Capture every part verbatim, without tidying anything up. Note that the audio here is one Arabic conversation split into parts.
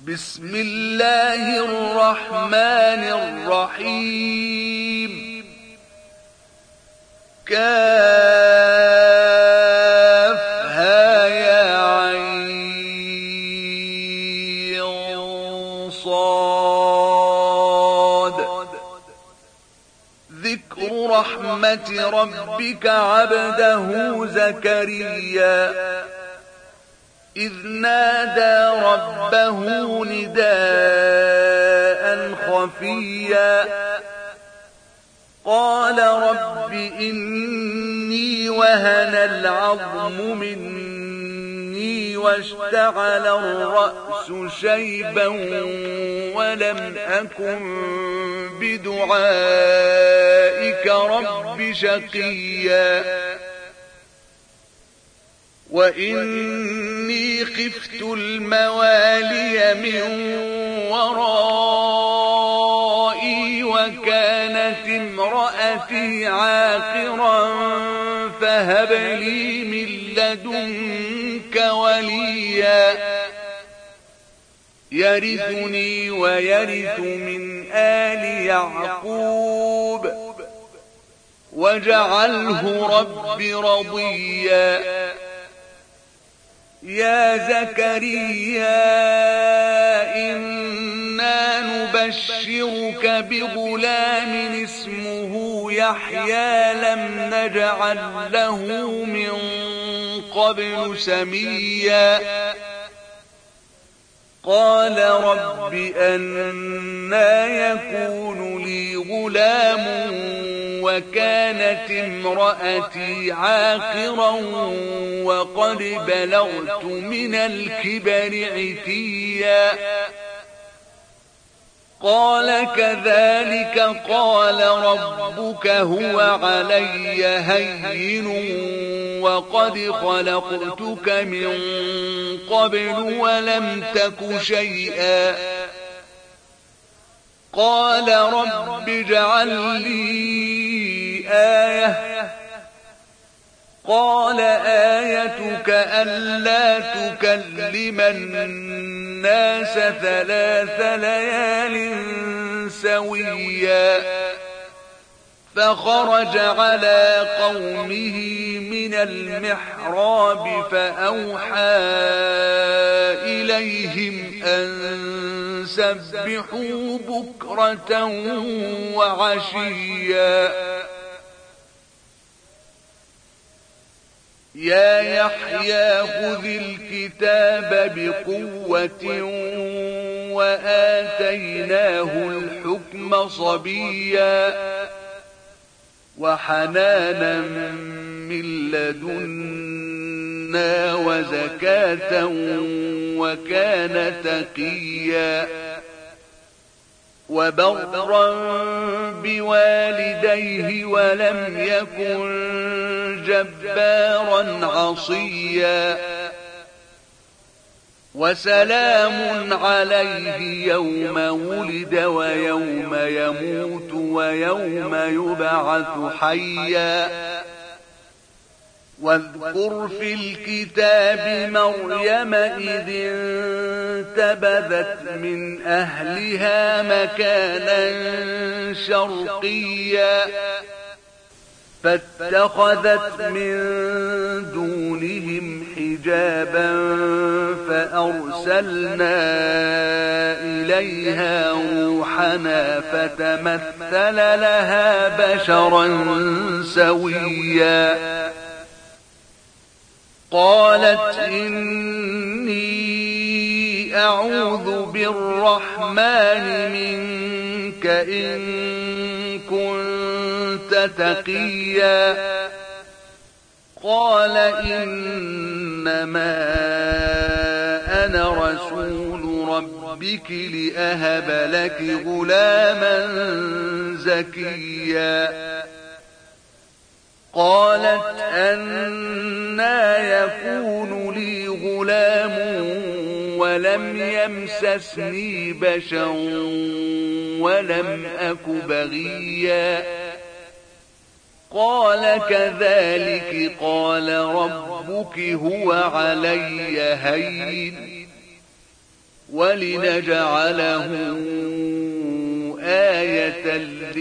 بسم الله الرحمن الرحيم. كافها يا عين صاد. ذكر رحمة ربك عبده زكريا إذ نادى ربه نداء خفيا قال رب إني وهن العظم مني واشتعل الرأس شيبا ولم أكن بدعائك رب شقيا وإني خفت الموالي من ورائي وكانت امرأتي عاقرا فهب لي من لدنك وليا يرثني ويرث من آل يعقوب واجعله رب رضيا. يا زكريا إنا نبشرك بغلام اسمه يحيى لم نجعل له من قبل سميا قال رب أنى يكون لي غلام وكانت امرأتي عاقرا وقد بلغت من الكبر عتيا قال كذلك قال ربك هو علي هين وقد خلقتك من قبل ولم تك شيئا قال رب اجعل لي آية قال آيتك ألا تكلم الناس ثلاث ليال سويا فخرج على قومه من المحراب فأوحى إليهم أن سبحوا بكرة وعشيا يا يحيى خذ الكتاب بقوة وآتيناه الحكم صبيا وحنانا من لدنا وزكاة وكان تقيا وبرا بوالديه ولم يكن جبارا عصيا وسلام عليه يوم ولد ويوم يموت ويوم يبعث حيا واذكر في الكتاب مريم إذ انتبذت من أهلها مكانا شرقيا فاتخذت من دونهم حجابا فأرسلنا إليها روحنا فتمثل لها بشرا سويا قالت إني أعوذ بالرحمن منك إن كنت تقيا قال إنما أنا رسول ربك لأهب لك غلاما زكيا قالت أنى يكون لي غلام ولم يمسسني بشر ولم أك بغيا قال كذلك قال ربك هو علي هين ولنجعله آية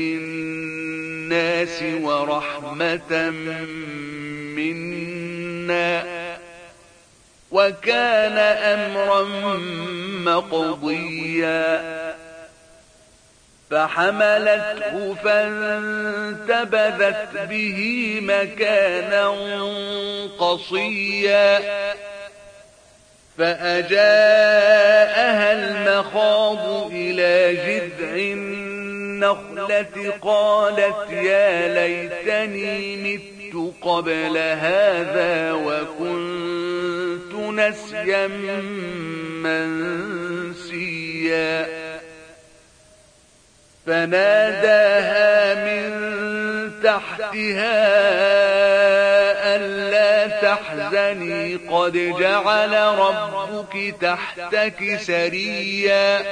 للناس ورحمة منا وكان أمرا مقضيا فحملته فانتبذت به مكانا قصيا فأجاءها المخاض إلى جذع النخلة قالت يا ليتني مت قبل هذا وكنت نسيا منسيا فناداها من تحتها ألا تحزني قد جعل ربك تحتك سريا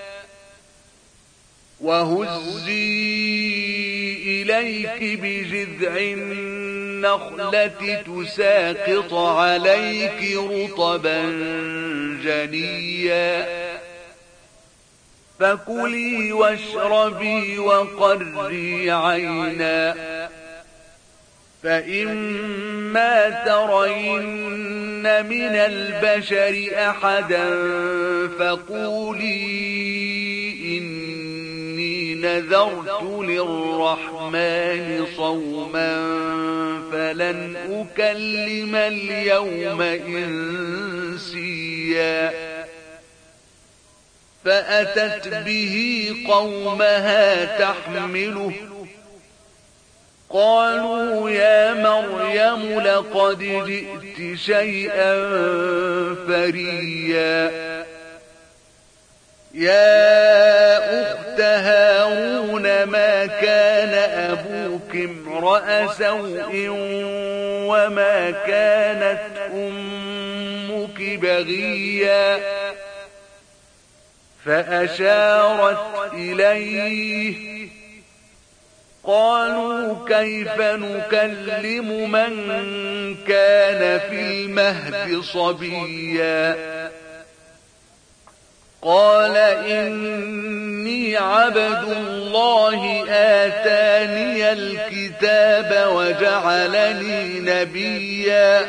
وهزي إليك بجذع النخلة تساقط عليك رطبا جنيا فكلي واشربي وقري عينا فإما ترين من البشر أحدا فقولي إني نذرت للرحمن صوما فلن أكلم اليوم إنسيا فأتت به قومها تحمله قالوا يا مريم لقد جئت شيئا فريا يا أخت هارون ما كان أبوك امرأ سوء وما كانت أمك بغيا فأشارت إليه قالوا كيف نكلم من كان في المهد صبيا قال إني عبد الله آتاني الكتاب وجعلني نبيا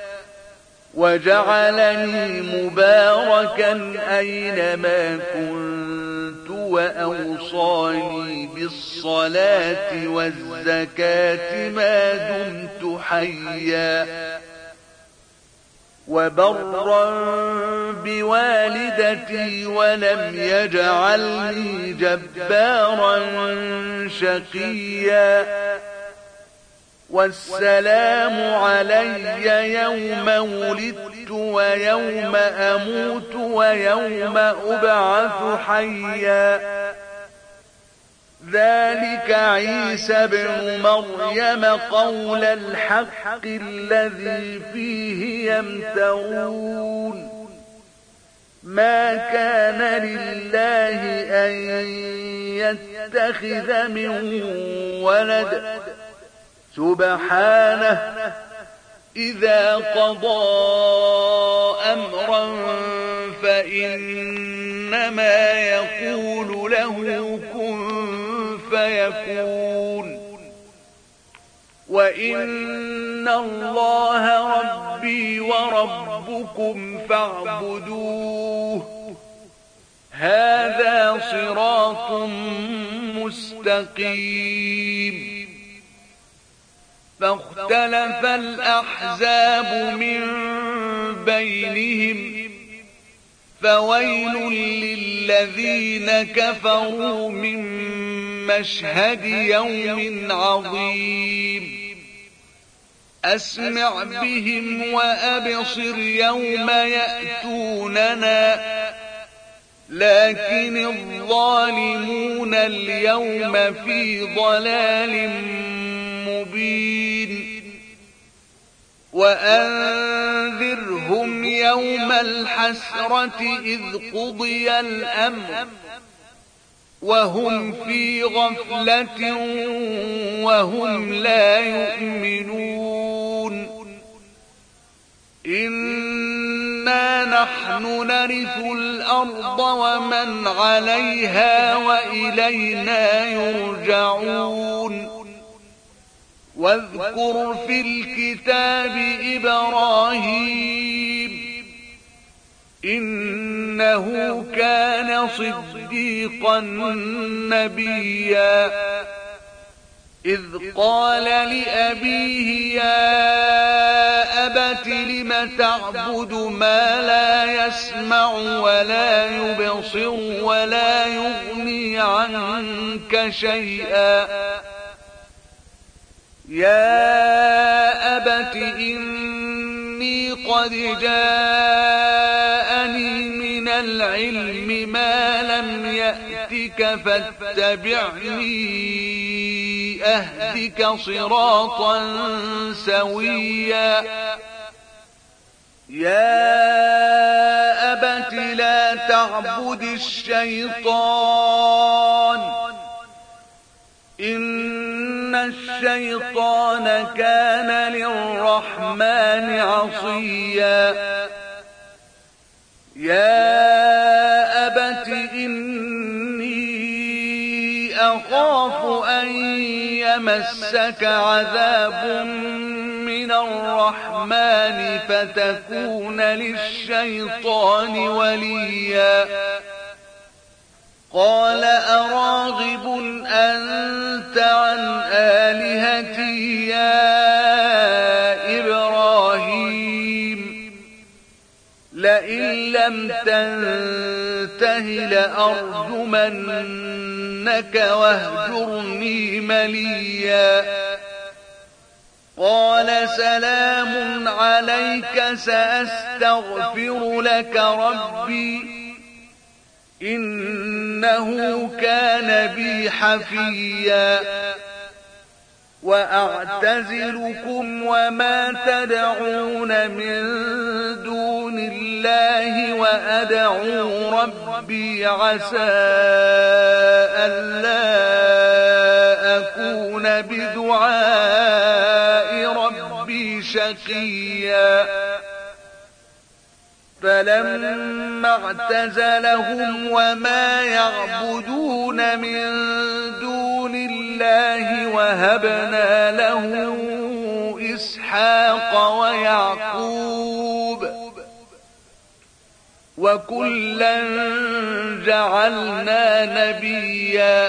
وجعلني مباركا أينما كنت وأوصاني بالصلاة والزكاة ما دمت حيا وبرا بوالدتي ولم يجعلني جبارا شقيا والسلام علي يوم ولدت ويوم أموت ويوم أبعث حيا ذلك عيسى بن مريم قول الحق الذي فيه يمترون ما كان لله أن يتخذ من ولد سبحانه إذا قضى أمرا فإنما يقول له كن فيكون وإن الله ربي وربكم فاعبدوه هذا صراط مستقيم فاختلف الأحزاب من بينهم فويل للذين كفروا من مشهد يوم عظيم أسمع بهم وأبصر يوم يأتوننا لكن الظالمون اليوم في ضلال مبين وأنذرهم يوم الحسرة إذ قضي الأمر وهم في غفلة وهم لا يؤمنون إنا نحن نرث الأرض ومن عليها وإلينا يرجعون واذكر في الكتاب إبراهيم إنه كان صديقا نبيا إذ قال لأبيه يا أبت لم تعبد ما لا يسمع ولا يبصر ولا يغني عنك شيئا يا أبت إني قد جاءني من العلم ما لم يأتك فاتبعني أهدك صراطا سويا يا أبت لا تعبد الشيطان إن الشيطان كان للرحمن عصيا يا أبت إني أخاف أن يمسك عذاب من الرحمن فتكون للشيطان وليا قال أراغب أنت عن آلهتي يا إبراهيم لئن لم تنته لأرجمنك واهجرني مليا قال سلام عليك سأستغفر لك ربي إنه كان بي حفيا وأعتزلكم وما تدعون من دون الله وأدعو ربي عسى ألا أكون بدعاء ربي شقيا فلما اعتزلهم وما يعبدون من دون الله وهبنا له إسحاق ويعقوب وكلا جعلنا نبيا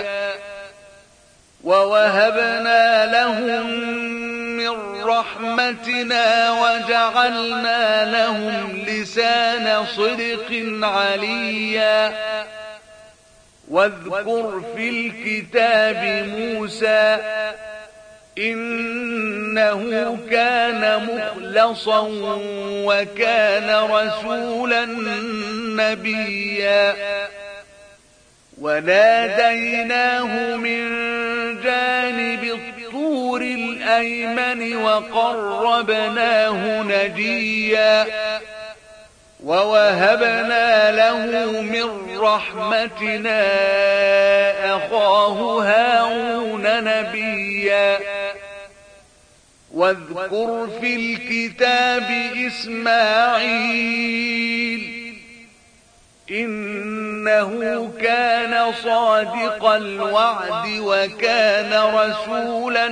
ووهبنا لهم من رحمتنا وجعلنا لهم لسان صدق عليا واذكر في الكتاب موسى إنه كان مخلصا وكان رسولا نبيا وناديناه من جانب الطور الأيمن وقربناه نجيا ووهبنا له من رحمتنا أخاه هارون نبيا واذكر في الكتاب إسماعيل إنه كان صادق الوعد وكان رسولا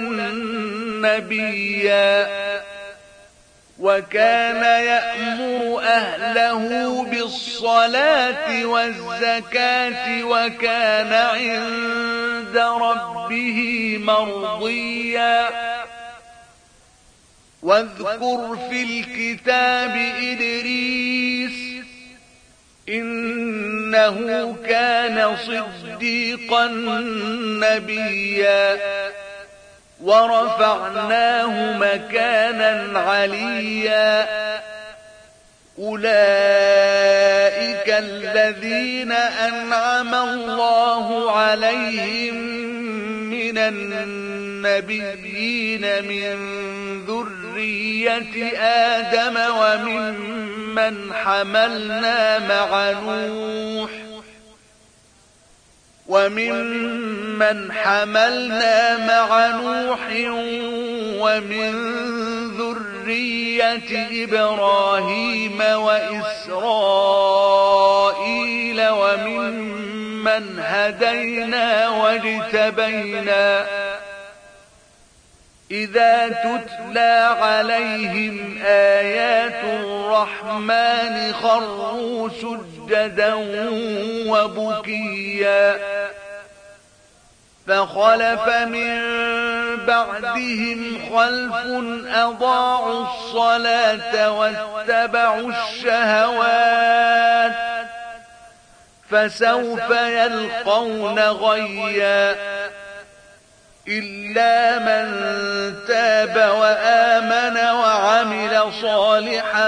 نبيا وكان يأمر أهله بالصلاة والزكاة وكان عند ربه مرضيا واذكر في الكتاب إدريس إنه كان صديقا نبيا ورفعناه مكانا عليا أولئك الذين أنعم الله عليهم من النبيين من ذرية آدم وممن حملنا مع نوح وممن حملنا مع نوح ومن ذرية ذرية إبراهيم وإسرائيل وممن هدينا واجتبينا إذا تتلى عليهم آيات الرحمن خروا سجدا وبكيا فخلف من بعدهم خلف أضاعوا الصلاة واتبعوا الشهوات فسوف يلقون غيا إلا من تاب وآمن وعمل صالحا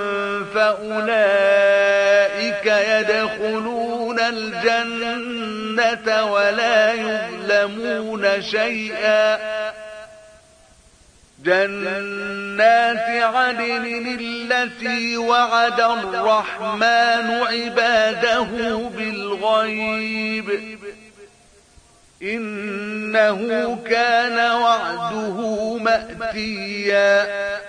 فأولئك يدخلون الجنة ولا يظلمون شيئا جنات عدن التي وعد الرحمن عباده بالغيب إنه كان وعده مأتيا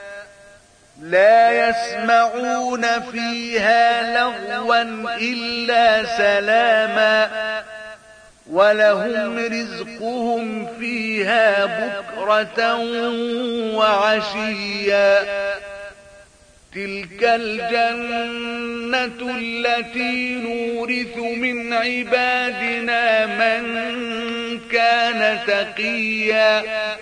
لا يسمعون فيها لغوا إلا سلاما ولهم رزقهم فيها بكرة وعشيا تلك الجنة التي نورث من عبادنا من كان تقيا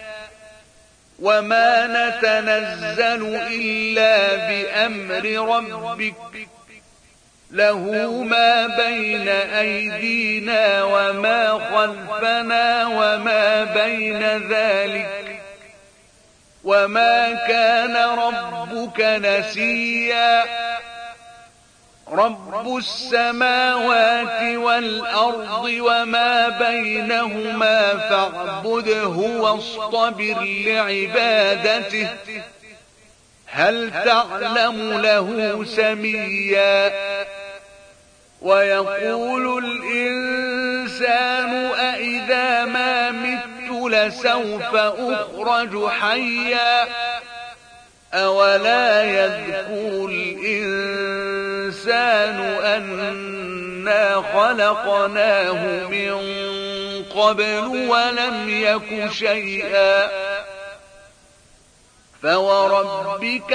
وما نتنزل إلا بأمر ربك له ما بين أيدينا وما خلفنا وما بين ذلك وما كان ربك نسيا رب السماوات والأرض وما بينهما فاعبده واصطبر لعبادته هل تعلم له سميا ويقول الإنسان أإذا ما مت لسوف أخرج حيا أولا يذكر الإنسان أنا خلقناه من قبل ولم يك شيئا فوربك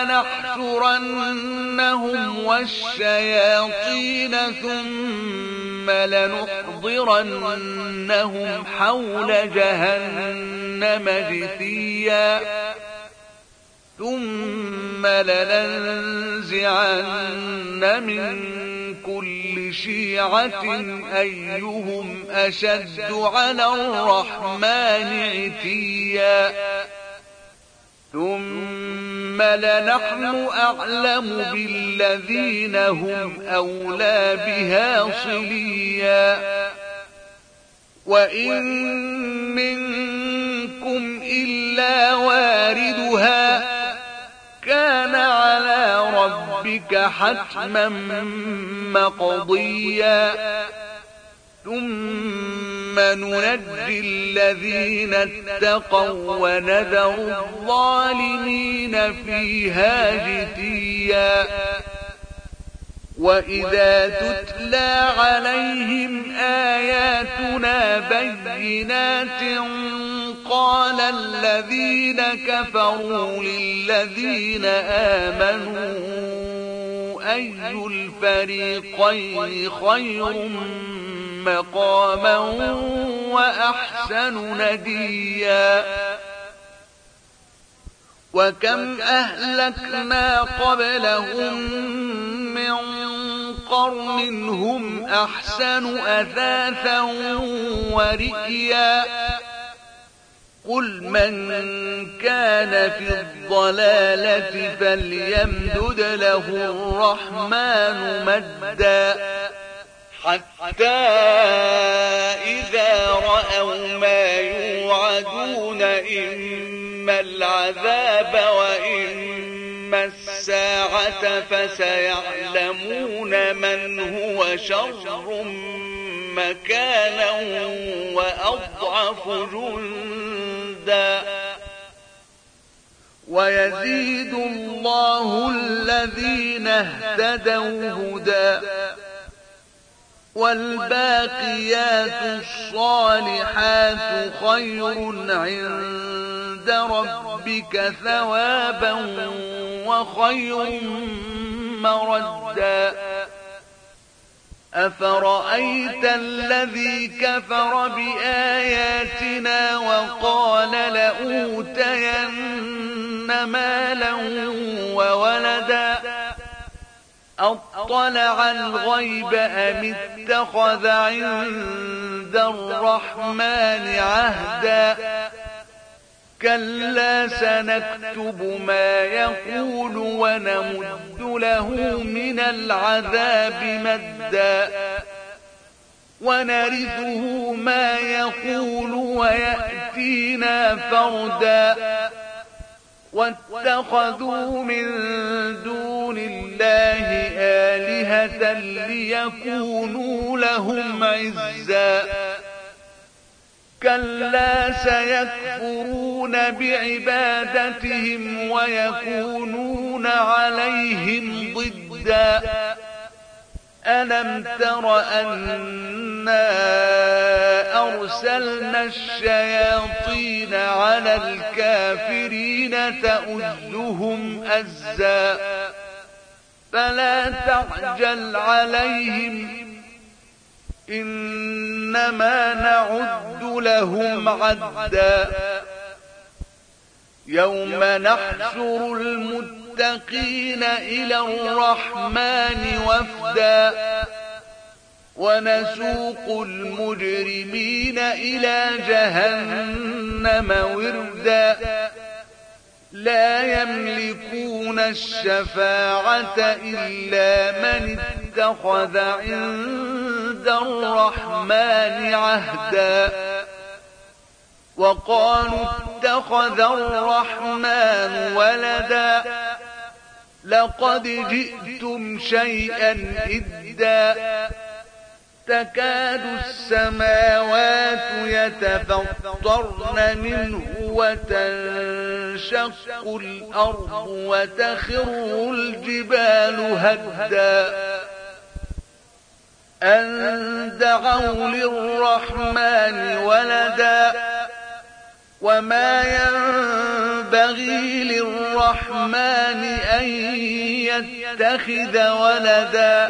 لنحشرنهم والشياطين ثم لنحضرنهم حول جهنم جثيا ثم لننزعن من كل شيعة أيهم أشد على الرحمن عتيا ثم لنحن أعلم بالذين هم أولى بها صليا وإن منكم إلا واردها كان على ربك حتما مقضيا ثم ننجي الذين اتقوا ونذر الظالمين فيها جثيا وإذا تتلى عليهم آياتنا بينات قال الذين كفروا للذين آمنوا أي الفريقين خير مقاما وأحسن نديا وكم أهلكنا قبلهم من قرن هم أحسن أثاثا ورئيا قل من كان في الضلالة فليمدد له الرحمن مدا حتى إذا رأوا ما يوعدون إما العذاب وإما الساعة فسيعلمون من هو شر مكانا وأضعف جندا ويزيد الله الذين اهتدوا هدى والباقيات الصالحات خير عند ربك ثوابا وخير مردا أفرأيت الذي كفر بآياتنا وقال لأوتين مالا وولدا أطلع الغيب أم اتخذ عند الرحمن عهدا كلا سنكتب ما يقول ونمد له من العذاب مدا ونرثه ما يقول ويأتينا فردا واتخذوا من دون الله آلهة ليكونوا لهم عزا كلا سيكفرون بعبادتهم ويكونون عليهم ضدا ألم تر أنا أرسلنا الشياطين على الكافرين تؤزهم أزا فلا تعجل عليهم إنما نعد لهم عدا يوم نحشر المتقين إلى الرحمن وفدا ونسوق المجرمين إلى جهنم وردا لا يملكون الشفاعة إلا من اتخذ عند الرحمن عهدا وقالوا اتخذ الرحمن ولدا لقد جئتم شيئا إدا تكاد السماوات يتفطرن منه وتنشق الأرض وتخر الجبال هدا أن دعوا للرحمن ولدا وما ينبغي للرحمن أن يتخذ ولدا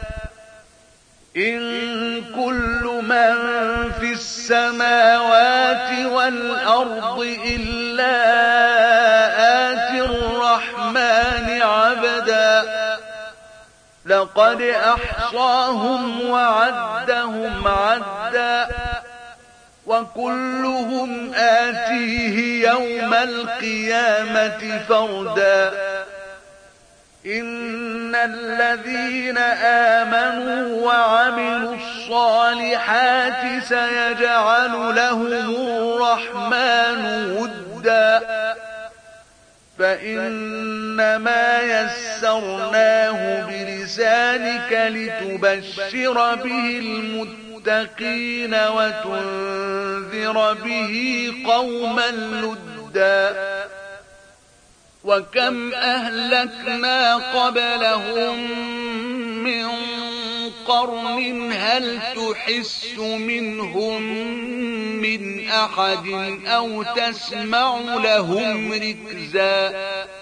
إن كل من في السماوات والأرض إلا آتي الرحمن عبدا لقد أحصاهم وعدهم عدا وكلهم آتيه يوم القيامة فردا إن الذين آمنوا وعملوا الصالحات سيجعل لهم الرحمن ودا فإنما يسرناه بلسانك لتبشر به المتقين وتنذر به قوما لدا وكم أهلكنا قبلهم من قرن هل تحس منهم من أحد أو تسمع لهم ركزا